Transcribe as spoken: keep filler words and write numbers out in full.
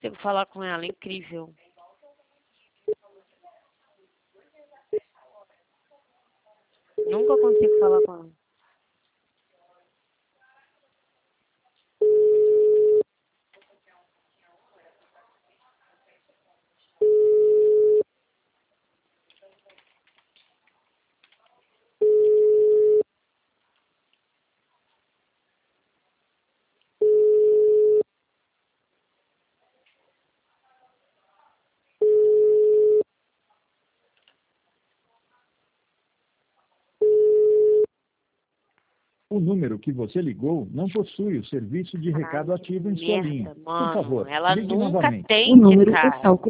Tenho que falar com ela, incrível. Nunca consigo falar com ela. O número que você ligou não possui o serviço de recado Ai, ativo em sua merda, linha. Por mano. favor, Ela ligue nunca novamente. tem, O número cara. está ocupado.